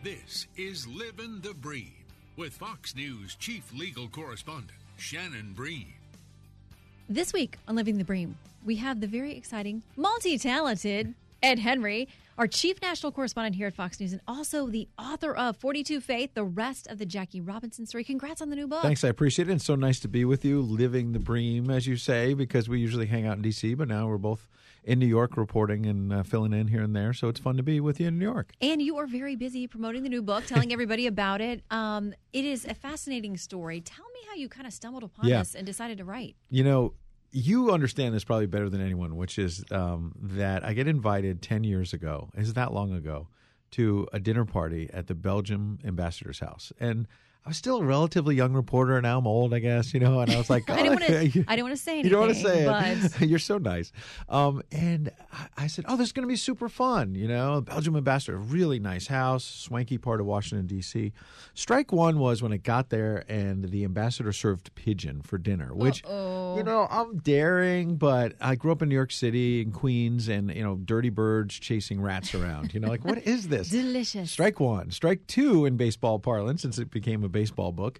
This is Living the Bream with Fox News Chief Legal Correspondent Shannon Bream. This week on Living the Bream, we have the very exciting, multi-talented Ed Henry, our chief national correspondent here at Fox News, and also the author of 42 Faith, the rest of the Jackie Robinson story. Congrats on the new book. Thanks, I appreciate it. It's so nice to be with you, living the Bream, as you say, because we usually hang out in D.C., but now we're both in New York reporting and filling in here and there, so it's fun to be with you in New York. And you are very busy promoting the new book, telling everybody about it. It is a fascinating story. Tell me how you kind of stumbled upon this and decided to write. You know, you understand this probably better than anyone, which is that I get invited 10 years ago, is that long ago, to a dinner party at the Belgium ambassador's house. And I was still a relatively young reporter. Now I'm old, I guess, and I was like, I didn't want to say anything. You don't want to say it. You're so nice. And I said, this is going to be super fun. Belgium ambassador, really nice house, swanky part of Washington, D.C. Strike one was when it got there and the ambassador served pigeon for dinner, which, I'm daring, but I grew up in New York City and Queens and, dirty birds chasing rats around. What is this? Delicious. Strike one. Strike two in baseball parlance, since it became a baseball book,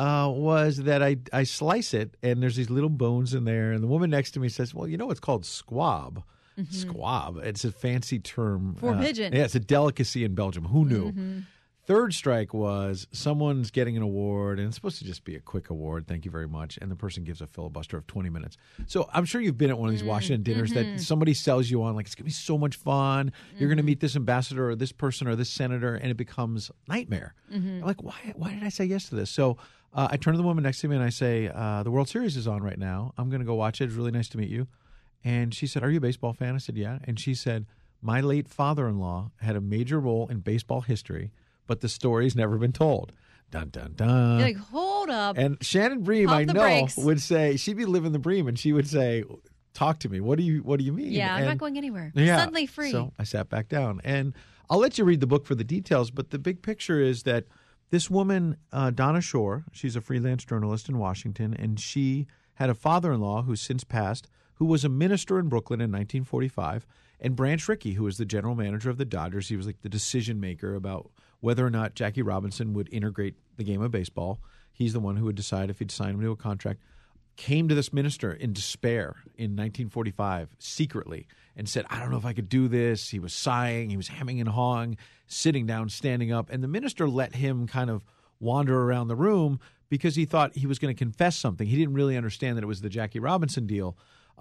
was that I slice it and there's these little bones in there, and the woman next to me says, well, it's called squab. Mm-hmm. Squab. It's a fancy term. For pigeon. Yeah, it's a delicacy in Belgium. Who knew? Mm-hmm. Third strike was someone's getting an award, and it's supposed to just be a quick award, thank you very much, and the person gives a filibuster of 20 minutes. So I'm sure you've been at one of these Washington dinners that somebody sells you on, like, it's going to be so much fun. You're going to meet this ambassador or this person or this senator, and it becomes nightmare. I'm like, why did I say yes to this? So I turn to the woman next to me and I say, the World Series is on right now. I'm going to go watch it. It's really nice to meet you. And she said, are you a baseball fan? I said, yeah. And she said, my late father-in-law had a major role in baseball history, but the story's never been told. Dun, dun, dun. You're like, hold up. And Shannon Bream, I know, brakes. would say, she'd be living the Bream, and she would say, talk to me. What do you mean? Yeah, I'm not going anywhere. Yeah, suddenly free. So I sat back down. And I'll let you read the book for the details, but the big picture is that this woman, Donna Shore, she's a freelance journalist in Washington, and she had a father-in-law who's since passed, who was a minister in Brooklyn in 1945, and Branch Rickey, who was the general manager of the Dodgers. He was like the decision maker about whether or not Jackie Robinson would integrate the game of baseball. He's the one who would decide if he'd sign him to a contract. Came to this minister in despair in 1945 secretly and said, I don't know if I could do this. He was sighing. He was hemming and hawing, sitting down, standing up. And the minister let him kind of wander around the room because he thought he was going to confess something. He didn't really understand that it was the Jackie Robinson deal.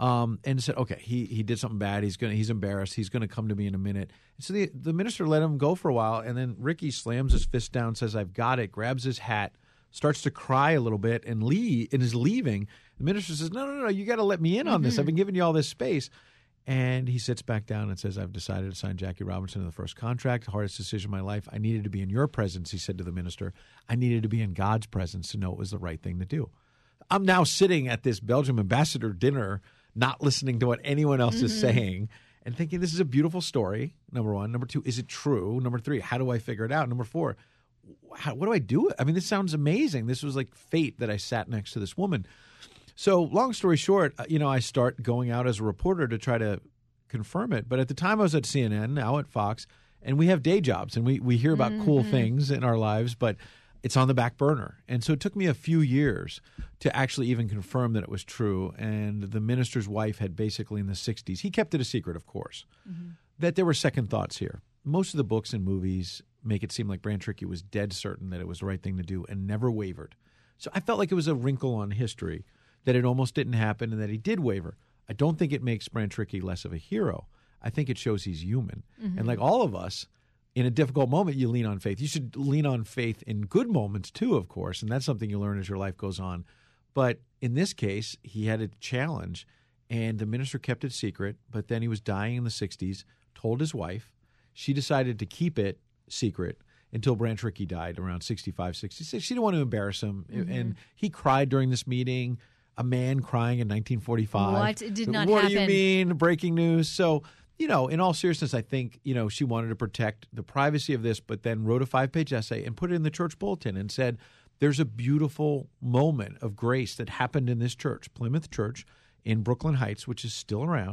And said, okay, he did something bad. He's embarrassed. He's going to come to me in a minute. And so the minister let him go for a while, and then Ricky slams his fist down, says, I've got it, grabs his hat, starts to cry a little bit, and is leaving. The minister says, no, you got to let me in on this. I've been giving you all this space. And he sits back down and says, I've decided to sign Jackie Robinson to the first contract, the hardest decision of my life. I needed to be in your presence, he said to the minister. I needed to be in God's presence to know it was the right thing to do. I'm now sitting at this Belgium ambassador dinner, not listening to what anyone else is saying and thinking this is a beautiful story, number one. Number two, is it true? Number three, how do I figure it out? Number four, what do I do? I mean, this sounds amazing. This was like fate that I sat next to this woman. So long story short, I start going out as a reporter to try to confirm it. But at the time I was at CNN, now at Fox, and we have day jobs and we hear about cool things in our lives, but it's on the back burner. And so it took me a few years to actually even confirm that it was true. And the minister's wife had basically in the 60s, he kept it a secret, of course, that there were second thoughts here. Most of the books and movies make it seem like Branch Rickey was dead certain that it was the right thing to do and never wavered. So I felt like it was a wrinkle on history that it almost didn't happen and that he did waver. I don't think it makes Branch Rickey less of a hero. I think it shows he's human. And like all of us, in a difficult moment, you lean on faith. You should lean on faith in good moments too, of course, and that's something you learn as your life goes on. But in this case, he had a challenge, and the minister kept it secret, but then he was dying in the 60s, told his wife. She decided to keep it secret until Branch Rickey died around 65, 66. She didn't want to embarrass him, and he cried during this meeting, a man crying in 1945. What? It did not happen. What do you happen. mean? Breaking news. So in all seriousness, I think, she wanted to protect the privacy of this, but then wrote a 5-page essay and put it in the church bulletin and said, there's a beautiful moment of grace that happened in this church, Plymouth Church in Brooklyn Heights, which is still around.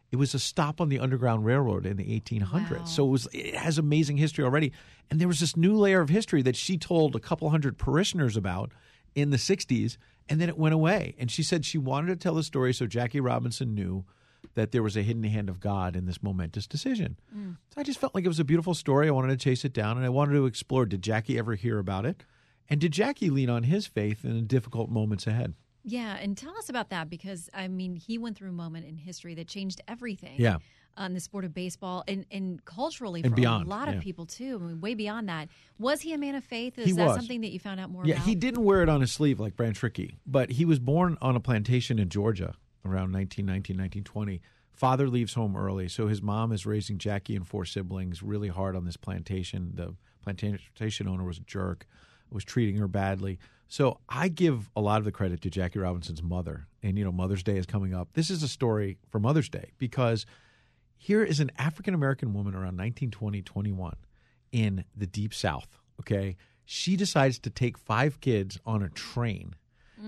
It was a stop on the Underground Railroad in the 1800s. Wow. So it has amazing history already. And there was this new layer of history that she told a couple hundred parishioners about in the 60s, and then it went away. And she said she wanted to tell the story so Jackie Robinson knew that there was a hidden hand of God in this momentous decision. So I just felt like it was a beautiful story. I wanted to chase it down, and I wanted to explore, did Jackie ever hear about it? And did Jackie lean on his faith in the difficult moments ahead? Yeah, and tell us about that because, I mean, he went through a moment in history that changed everything. Yeah. On the sport of baseball and culturally And for beyond, a lot of yeah. people, too. I mean, way beyond that. Was he a man of faith? He Is that was. something that you found out more Yeah, about? he didn't wear it on his sleeve like Branch Rickey, but he was born on a plantation in Georgia around 1919, 1920. Father leaves home early, so his mom is raising Jackie and 4 siblings really hard on this plantation. The plantation owner was a jerk, was treating her badly. So I give a lot of the credit to Jackie Robinson's mother. And, Mother's Day is coming up. This is a story for Mother's Day because here is an African-American woman around 1920, 21 in the Deep South, okay? She decides to take 5 kids on a train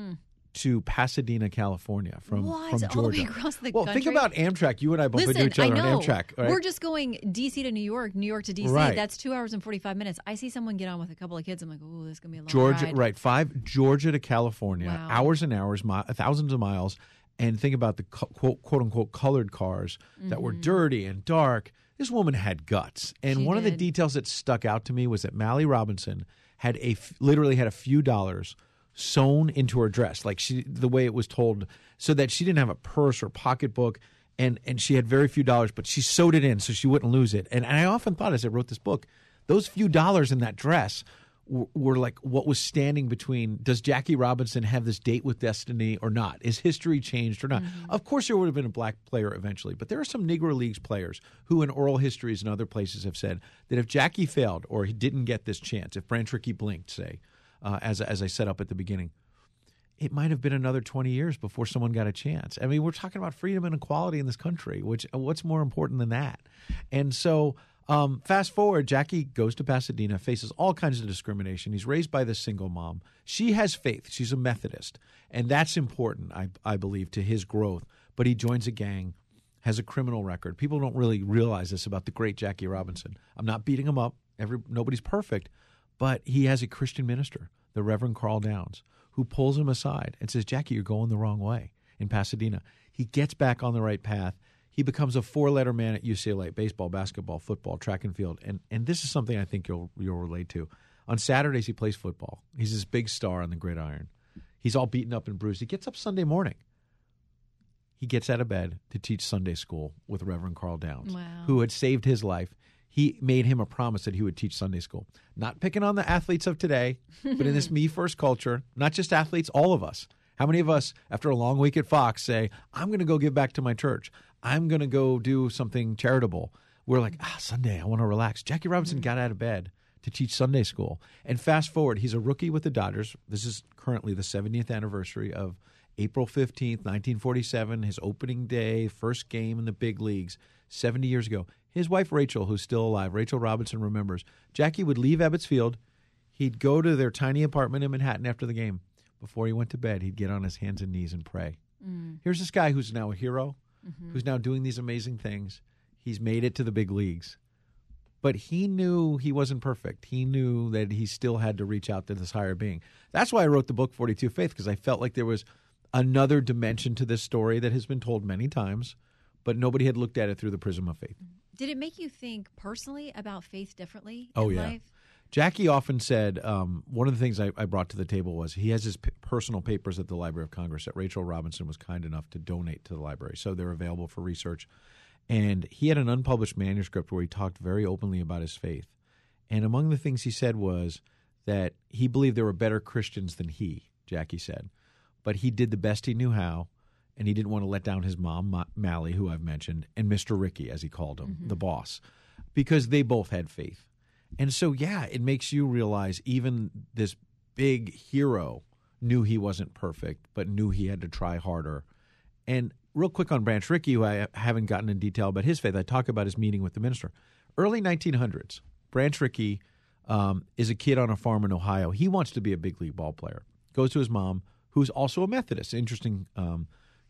to Pasadena, California from Georgia. All the way across the Well, country? think about Amtrak. You and I both Listen, do each other I know. on Amtrak. Right? We're just going D.C. to New York, New York to D.C. Right. That's 2 hours and 45 minutes. I see someone get on with a couple of kids. I'm like, oh, this is going to be a long Georgia, ride. right? 5 Georgia to California, Wow. hours and hours, thousands of miles, and think about the quote unquote colored cars that were dirty and dark. This woman had guts, and She one of the did. details that stuck out to me was that Mally Robinson had literally had a few dollars sewn into her dress, like the way it was told, so that she didn't have a purse or pocketbook. And she had very few dollars, but she sewed it in so she wouldn't lose it. And I often thought as I wrote this book, those few dollars in that dress were like what was standing between, does Jackie Robinson have this date with destiny or not? Is history changed or not? Of course there would have been a black player eventually, but there are some Negro Leagues players who in oral histories and other places have said that if Jackie failed or he didn't get this chance, if Branch Rickey blinked, say, as I set up at the beginning, it might have been another 20 years before someone got a chance. I mean, we're talking about freedom and equality in this country, what's more important than that? And so fast forward, Jackie goes to Pasadena, faces all kinds of discrimination. He's raised by this single mom. She has faith. She's a Methodist, and that's important, I believe, to his growth. But he joins a gang, has a criminal record. People don't really realize this about the great Jackie Robinson. I'm not beating him up. Nobody's perfect. But he has a Christian minister, the Reverend Carl Downs, who pulls him aside and says, Jackie, you're going the wrong way in Pasadena. He gets back on the right path. He becomes a 4-letter man at UCLA, baseball, basketball, football, track and field. And this is something I think you'll relate to. On Saturdays, he plays football. He's this big star on the gridiron. He's all beaten up and bruised. He gets up Sunday morning. He gets out of bed to teach Sunday school with Reverend Carl Downs, Wow. who had saved his life. He made him a promise that he would teach Sunday school. Not picking on the athletes of today, but in this me-first culture, not just athletes, all of us. How many of us, after a long week at Fox, say, I'm going to go give back to my church. I'm going to go do something charitable. We're like, Sunday, I want to relax. Jackie Robinson got out of bed to teach Sunday school. And fast forward, he's a rookie with the Dodgers. This is currently the 70th anniversary of April 15th, 1947, his opening day, first game in the big leagues, 70 years ago. His wife, Rachel, who's still alive, Rachel Robinson, remembers, Jackie would leave Ebbets Field. He'd go to their tiny apartment in Manhattan after the game. Before he went to bed, he'd get on his hands and knees and pray. Here's this guy who's now a hero, who's now doing these amazing things. He's made it to the big leagues. But he knew he wasn't perfect. He knew that he still had to reach out to this higher being. That's why I wrote the book 42 Faith, because I felt like there was another dimension to this story that has been told many times, but nobody had looked at it through the prism of faith. Did it make you think personally about faith differently Oh, in yeah. life? Jackie often said one of the things I brought to the table was he has his personal papers at the Library of Congress that Rachel Robinson was kind enough to donate to the library. So they're available for research. And he had an unpublished manuscript where he talked very openly about his faith. And among the things he said was that he believed there were better Christians than he, Jackie said. But he did the best he knew how, and he didn't want to let down his mom, Mally, who I've mentioned, and Mr. Rickey, as he called him, the boss, because they both had faith. And so, yeah, it makes you realize even this big hero knew he wasn't perfect, but knew he had to try harder. And real quick on Branch Rickey, who I haven't gotten in detail about his faith, I talk about his meeting with the minister. Early 1900s, Branch Rickey is a kid on a farm in Ohio. He wants to be a big league ball player. Goes to his mom, who's also a Methodist. Interesting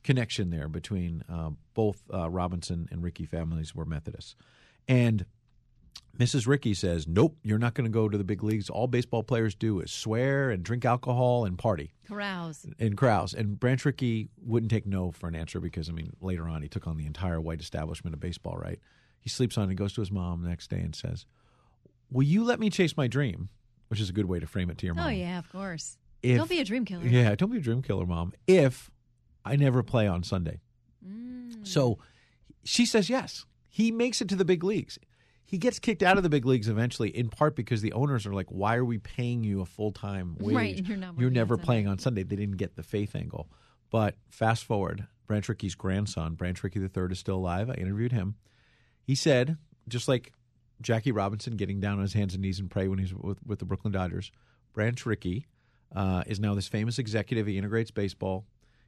connection there between both Robinson and Rickey families were Methodists. And Mrs. Rickey says, nope, you're not going to go to the big leagues. All baseball players do is swear and drink alcohol and party. Carouse. And Branch Rickey wouldn't take no for an answer because, I mean, later on he took on the entire white establishment of baseball, right? He sleeps on it and goes to his mom the next day and says, will you let me chase my dream? Which is a good way to frame it to your mom. Oh, yeah, of course. Don't be a dream killer. Yeah, don't be a dream killer, Mom, if I never play on Sunday. So she says yes. He makes it to the big leagues. He gets kicked out of the big leagues eventually, in part because the owners are like, why are we paying you a full-time wage? Right, you're never playing on Sunday. They didn't get the faith angle. But fast forward, Branch Rickey's grandson, Branch Rickey III, is still alive. I interviewed him. He said, just like Jackie Robinson getting down on his hands and knees and pray when he's with the Brooklyn Dodgers, Branch Rickey is now this famous executive. He integrates baseball.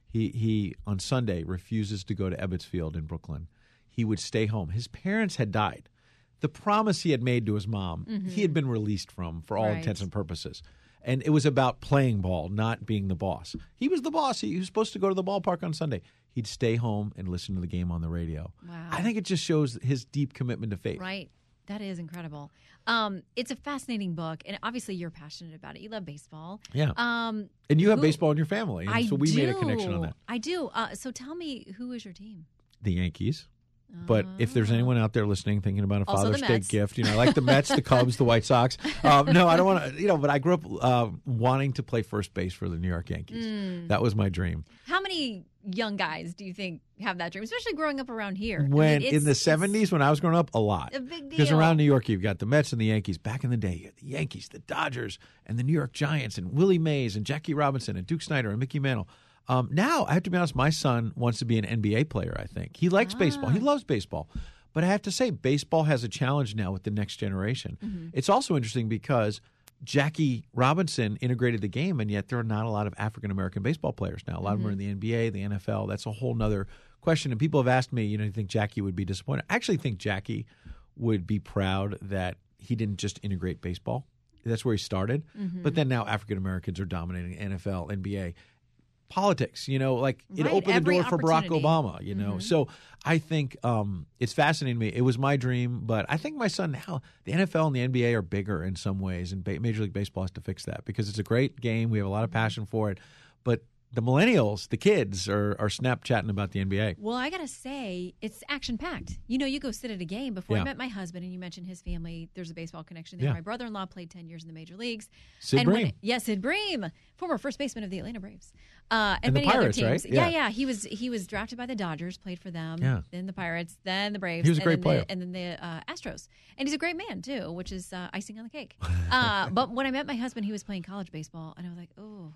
He on Sunday refuses to go to Ebbets Field in Brooklyn. He would stay home. His parents had died. The promise he had made to his mom, he had been released from for all intents and purposes. And it was about playing ball, not being the boss. He was the boss. He was supposed to go to the ballpark on Sunday. He'd stay home and listen to the game on the radio. Wow. I think it just shows his deep commitment to faith. Right. That is incredible. It's a fascinating book, and obviously you're passionate about it. You love baseball. Yeah. And you have baseball in your family, and so we made a connection on that. I do. So tell me, who is your team? The Yankees. But if there's anyone out there listening thinking about a Also Father's Day gift, I like the Mets, the Cubs, the White Sox. No, I don't want to, but I grew up wanting to play first base for the New York Yankees. That was my dream. How many young guys do you think have that dream, especially growing up around here? When in the 70s, when I was growing up, a lot. A big deal. Because around New York, you've got the Mets and the Yankees. Back in the day, you had the Yankees, the Dodgers, and the New York Giants, and Willie Mays, and Jackie Robinson, and Duke Snider, and Mickey Mantle. Now, I have to be honest, my son wants to be an NBA player, I think. He likes baseball. He loves baseball. But I have to say, baseball has a challenge now with the next generation. It's also interesting because Jackie Robinson integrated the game, and yet there are not a lot of African-American baseball players now. A lot of them are in the NBA, the NFL. That's a whole nother question. And people have asked me, do you think Jackie would be disappointed? I actually think Jackie would be proud that he didn't just integrate baseball. That's where he started. But then now African-Americans are dominating NFL, NBA. Politics, it opened the door for Barack Obama, So I think it's fascinating to me. It was my dream, but I think my son now, the NFL and the NBA are bigger in some ways, and Major League Baseball has to fix that because it's a great game. We have a lot of passion for it, but the millennials, the kids, are Snapchatting about the NBA. Well, I got to say, it's action-packed. You go sit at a game. Before I met my husband, and you mentioned his family, there's a baseball connection there. My brother-in-law played 10 years in the major leagues. Sid Bream. Sid Bream, former first baseman of the Atlanta Braves. And many the Pirates, other teams. right? Yeah. He was drafted by the Dodgers, played for them, then the Pirates, then the Braves. He was a great player. And then the Astros. And he's a great man, too, which is icing on the cake. But when I met my husband, he was playing college baseball, and I was like, oh.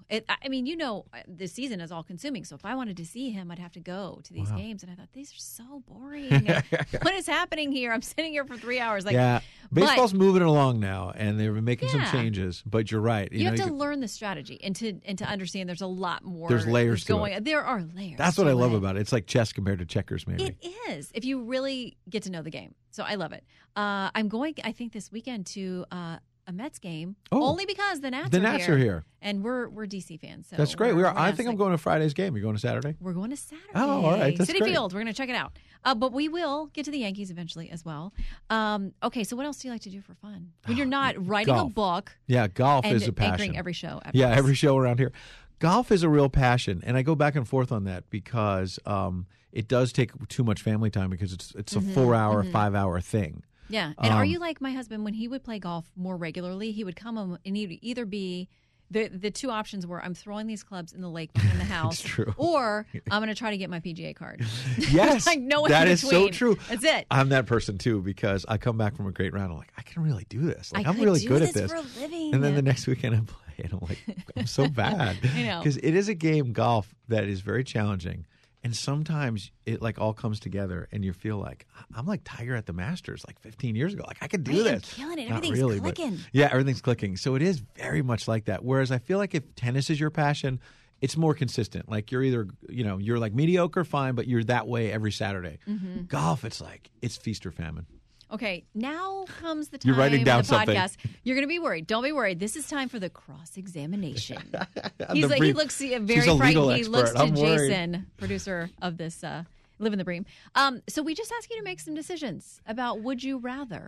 This season is all-consuming. So if I wanted to see him, I'd have to go to these games. And I thought, these are so boring. What is happening here? I'm sitting here for 3 hours. Baseball's moving along now, and they're making some changes. But you're right. You have to learn the strategy and to understand there's a lot more. There's layers going to it. There are layers. That's what I love about it. It's like chess compared to checkers, maybe. It is, if you really get to know the game. So I love it. I'm going, I think, this weekend to a Mets game, only because the Nats are here. And we're DC fans. So that's great. I think I'm going to Friday's game. You're going to Saturday? We're going to Saturday. Oh, all right. That's Citi great. Field. We're going to check it out. But we will get to the Yankees eventually as well. Okay, so what else do you like to do for fun? When you're not writing a book. Yeah, golf is a passion. Anchoring every show. Every show around here. Golf is a real passion, and I go back and forth on that because it does take too much family time because it's a 4-hour, 5-hour thing. Yeah. And are you like my husband? When he would play golf more regularly, he would come home and he would either be the two options were I'm throwing these clubs in the lake behind the house, true. or I'm going to try to get my PGA card. Yes, no that is so true. That's it. I'm that person too because I come back from a great round. I'm like, I can really do this. I'm really good at this. For a living. And then the next weekend I play, and I'm like, I'm so bad. I know, because it is a game, golf, that is very challenging. And sometimes it all comes together, and you feel like I'm like Tiger at the Masters 15 years ago. I could do this. I'm killing it. Not Everything's really, clicking. Yeah, everything's clicking. So it is very much like that. Whereas I feel like if tennis is your passion, it's more consistent. You're either you're mediocre, fine, but you're that way every Saturday. Golf, it's feast or famine. Okay, now comes the time You're writing down of the something. podcast. You're going to be worried. Don't be worried. This is time for the cross-examination. He brief. looks very She's a legal frightened. He expert. looks to I'm worried. Jason, producer of this Live in the Bream. So we just ask you to make some decisions about would you rather.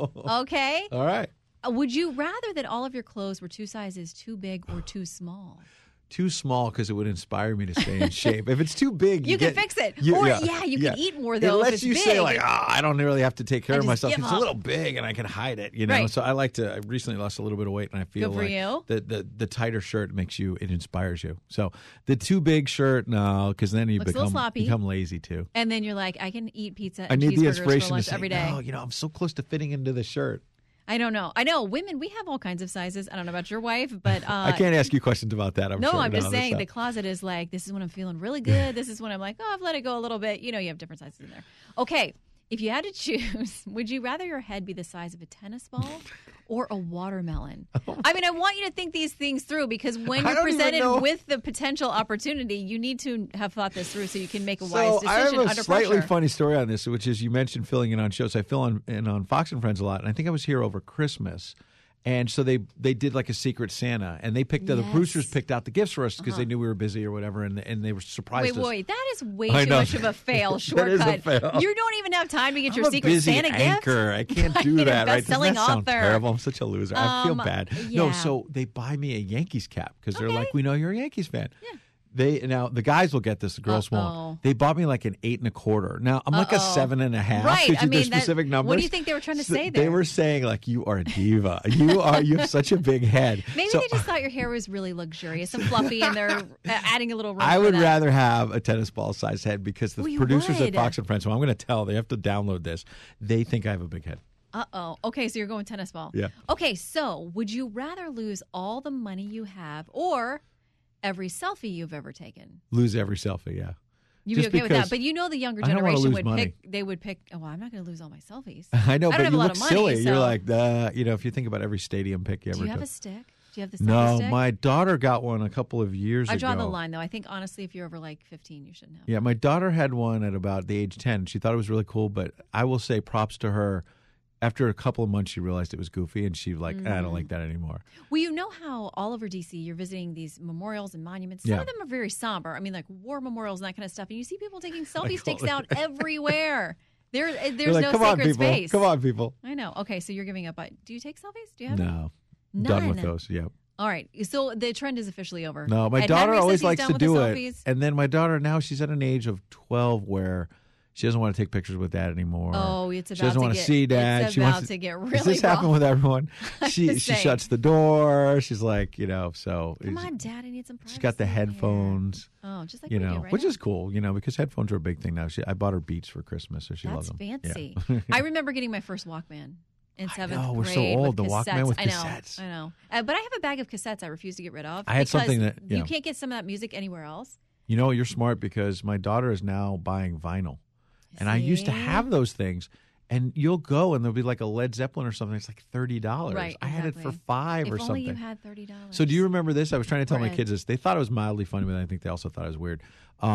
Okay? All right. Would you rather that all of your clothes were 2 sizes too big or too small? Too small because it would inspire me to stay in shape. If it's too big, You can fix it. You can eat more, though, It if lets it's you big. say like, I don't really have to take care I of just myself. give It's up. a little big, and I can hide it. You know, Right. so I recently lost a little bit of weight, and I feel Good for like you. the tighter shirt it inspires you. So the too big shirt, no, because then you Looks a little sloppy. become lazy too. And then you're like, I can eat pizza I and need the cheeseburgers inspiration for to lunch say, every day. no, I'm so close to fitting into the shirt. I don't know. I know women, we have all kinds of sizes. I don't know about your wife, but I can't ask you questions about that. I'm just saying the closet is like, this is when I'm feeling really good. This is when I'm like, I've let it go a little bit. You have different sizes in there. Okay. If you had to choose, would you rather your head be the size of a tennis ball or a watermelon? I mean, I want you to think these things through because when I you're don't even presented know. with the potential opportunity, you need to have thought this through so you can make a wise So decision I have a under slightly pressure. funny story on this, which is you mentioned filling in on shows. I fill in on Fox and Friends a lot, and I think I was here over Christmas. And so they did like a Secret Santa, and they picked the Yes. producers picked out the gifts for us because they knew we were busy or whatever, and they were surprised us. Wait, that is way I too know. much of a fail That shortcut. is a fail. You don't even have time to get your I'm a Secret busy Santa anchor. I can't gift. do Like a that. Right? Doesn't best-selling that sound author. terrible? I'm such a loser. I feel bad. No, yeah. so they buy me a Yankees cap because they're Okay. like, we know you're a Yankees fan. Yeah. Now the guys will get this, the girls Uh-oh. won't. They bought me like an 8 1/4. Now I'm like a 7.5. Right. Because I mean, there's specific numbers. what do you think they were trying to say They there? were saying like, you are a diva. you have such a big head. Maybe So they just thought your hair was really luxurious and fluffy, and they're adding a little room I for would that. rather have a tennis ball size head because the Well, you producers would. at Fox and Friends, who I'm going to tell, they have to download this. They think I have a big head. Uh-oh. Okay, so you're going tennis ball. Yeah. Okay, so would you rather lose all the money you have or every selfie you've ever taken? Lose every selfie, yeah. You'd be Just okay with because that. But you know the younger I don't wanna generation lose would money. pick, oh, well, I'm not going to lose all my selfies. I know, I don't but have you a lot look of money, silly. You're so- like, if you think about every stadium pick you ever Do you have took. a stick? Do you have the selfie No, stick? my daughter got one a couple of years ago. I draw the line, though. I think, honestly, if you're over, 15, you shouldn't have. Yeah, my daughter had one at about the age 10. She thought it was really cool, but I will say props to her. After a couple of months, she realized it was goofy, and she I don't like that anymore. Well, you know how all over D.C. you're visiting these memorials and monuments. Some Yeah. of them are very somber. I mean, like war memorials and that kind of stuff. And you see people taking selfie sticks out everywhere. There's You're like, no come on, sacred people. space. Come on, people. I know. Okay, so you're giving up. Do you take selfies? Do you have any? No. I'm done with None. those, yeah. All right. So the trend is officially over. No, my Ed daughter Henry says always he's likes done to with the do it. selfies. And then my daughter, now she's at an age of 12 where she doesn't want to take pictures with dad anymore. Oh, it's She about doesn't to want get, to see dad. It's She about wants to get Does really this happen rough. with everyone? She just saying. shuts the door. She's like, so Come on, Dad. I need some privacy. she's got the here. headphones. Oh, just like You we do know, right which now. is cool, because headphones are a big thing now. I bought her Beats for Christmas, so she loves That's them. fancy. Yeah. I remember getting my first Walkman in seventh know, grade. we're so old, with the Walkman cassettes. with I know, cassettes. I know. But I have a bag of cassettes I refuse to get rid of. I had because something that- you yeah. can't get some of that music anywhere else. You're smart because my daughter is now buying vinyl. And I used to See? have those things. And you'll go and there'll be like a Led Zeppelin or something. It's like $30. Right, I had it for exactly. $5 If or only something. you had $30. So do you remember this? I was trying to tell my Right. kids this. They thought it was mildly funny, but I think they also thought it was weird.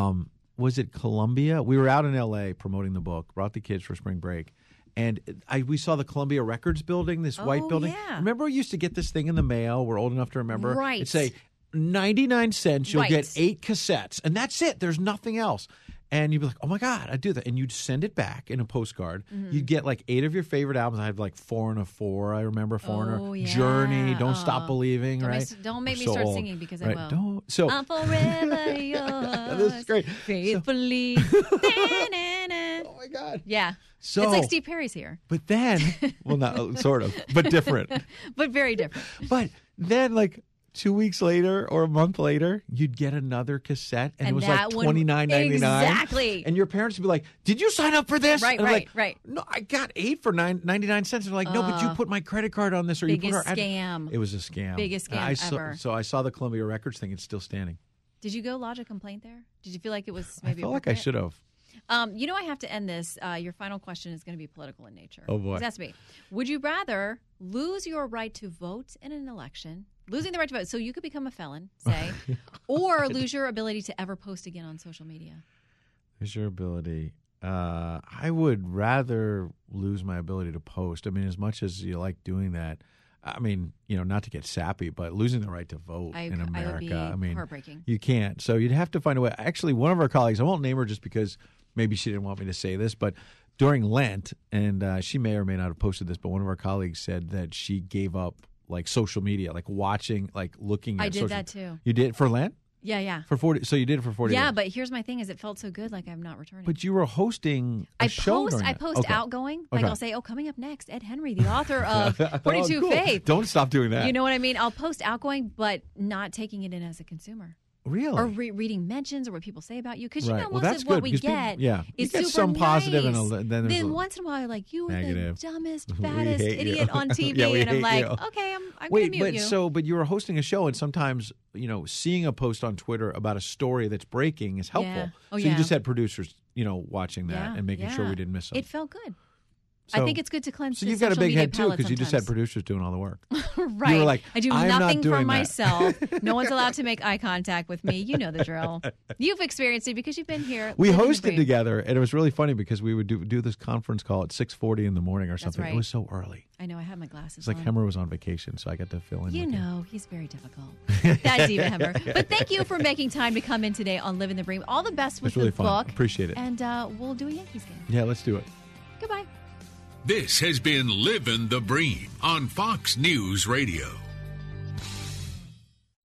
Was it Columbia? We were out in L.A. promoting the book, brought the kids for spring break. And we saw the Columbia Records building, this white Oh, building. yeah. Remember we used to get this thing in the mail? We're old enough to remember. Right. It'd say 99 cents. You'll Right. get 8 cassettes. And that's it. There's nothing else. And you'd be like, oh, my God, I'd do that. And you'd send it back in a postcard. Mm-hmm. You'd get like 8 of your favorite albums. I had like Foreigner 4. I remember Foreigner. Oh, yeah. Journey, Don't Stop Believing, Don't right? don't make We're me so start old, singing because right? I will. Don't. So I'm forever yours. This is great. Faithfully. oh, my God. Yeah. So, It's like Steve Perry's here, but then, well, not sort of, but different. but very different. But then, like 2 weeks later or a month later, you'd get another cassette, and it And was like that one- $29.99. Exactly. And your parents would be like, "Did you sign up for this?" Right, And I'm right, like, right. No, I got 8 for 99 cents. And they're like, "No, but you put my credit card on this, or you put Biggest our." scam. It was a scam. Biggest And scam I saw, ever. So I saw the Columbia Records thing. It's still standing. Did you go lodge a complaint there? Did you feel like it was I maybe felt like I appropriate? should have. I have to end this. Your final question is going to be political in nature. Oh, boy. It has to be. Would you rather lose your right to vote in an election, losing the right to vote, so you could become a felon, say, or lose your ability to ever post again on social media? Is your ability? I would rather lose my ability to post. I mean, as much as you like doing that, I mean, not to get sappy, but losing the right to vote in America, I would be heartbreaking. You can't. So you'd have to find a way. Actually, one of our colleagues, I won't name her just because maybe she didn't want me to say this, but during Lent, and she may or may not have posted this, but one of our colleagues said that she gave up like social media, like watching, like looking at social. I did that too. You did for Lent? Yeah. For 40, so you did it for 40 days. Yeah, but here's my thing: is it felt so good, like I'm not returning. But you were hosting a show during I that. post Okay. outgoing. Okay. Like I'll say, coming up next, Ed Henry, the author of 42 cool. Faith. Don't stop doing that. You know what I mean? I'll post outgoing, but not taking it in as a consumer. Really? Or reading mentions or what people say about you. Because Right. Well, most that's of what good, we because people- get yeah. You is get super some positive nice. and then there's once in a while you're like, you are negative. the dumbest, We fattest hate you. idiot on TV. Yeah, we and I'm hate like, you. okay, I'm going Wait, to mute you. but you were hosting a show, and sometimes seeing a post on Twitter about a story that's breaking is helpful. Yeah. Oh, so you yeah. just had producers, watching that Yeah, and making sure yeah. we didn't miss something. It felt good. So- I think it's good to cleanse So the you've got a social big media head too, palette because you just had sometimes. producers doing all the work. Right. You were like, I do I'm not nothing for doing that. myself. No one's allowed to make eye contact with me. You know the drill. You've experienced it because you've been here. We living the hosted dream. together, and it was really funny because we would do this conference call at 6:40 in the morning or something. right. It was so early. I know. I had my glasses It's like on. Hemmer was on vacation, so I got to fill in. You with know, he's very difficult. That's even Hemmer. But thank you for making time to come in today on Living the Dream. All the best with It's really the fun. book. Appreciate it. And we'll do a Yankees game. Yeah, let's do it. Goodbye. This has been Living the Bream on Fox News Radio.